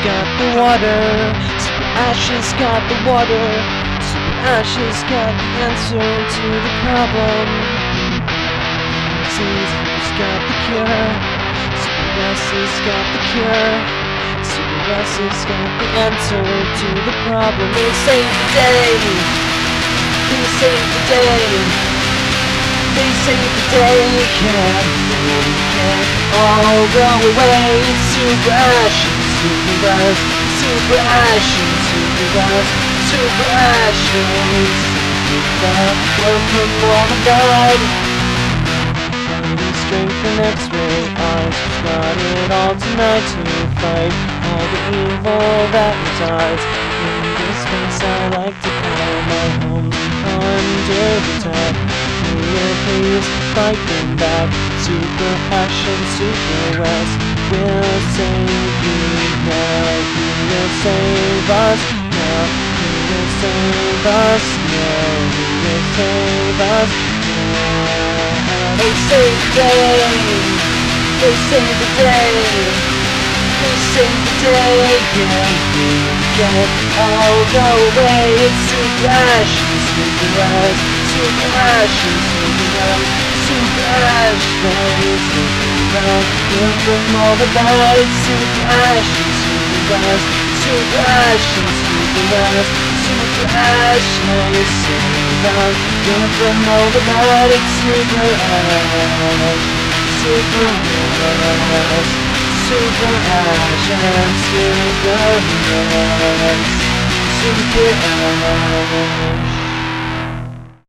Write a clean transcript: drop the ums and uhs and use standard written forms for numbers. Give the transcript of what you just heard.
got the water, Super Ashes got the water, Super Ashes got the answer to the problem. Caesar's got the cure, Super S's got the cure, Super S's got the answer to the problem. They save the day, they save the day, they save the day, can't all go away. It's Super Ashes, Super Us, Super Ashes, Super Us, Super Ashes. Work from all the died. Strength and X-ray eyes, got it all tonight to fight all the evil that resides in this space I like to call my home under attack. Will you please fight them back? Super Ash and Super West will save you now. Who will save us now? Who will save us now? Who will save us now? They save the day, they save the day, they save the day, can't all go away. It's Super Ashes, Super Us, Super Ashes, Super Us, Super Ashes, Super Us. Run from all the bad. It's Super Ashes, Super Us, Super Ashes, Super Us, Super Ashes, Super Us. Run from all the bad. It's Super Ash, Super Us, Super Ash and Super Us, Super Ash.